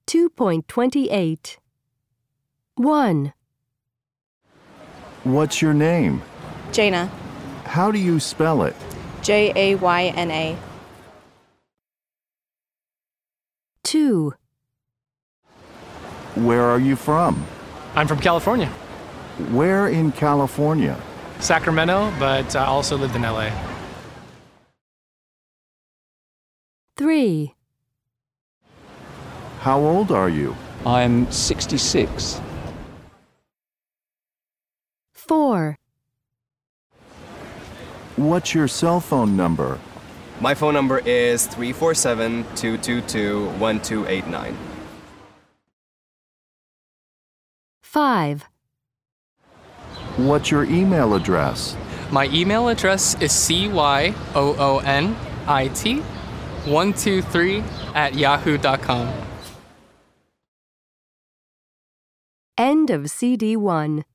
2.28. 1, What's your name? Jaina. How do you spell it? Jayna. 2, Where are you from? I'm from California, Where in California? Sacramento, but I also lived in LA. 3, How old are you? I'm 66. 4, What's your cell phone number? My phone number is 347-222-1289. 5, What's your email address? My email address is cyonit123@yahoo.com. End of CD 1.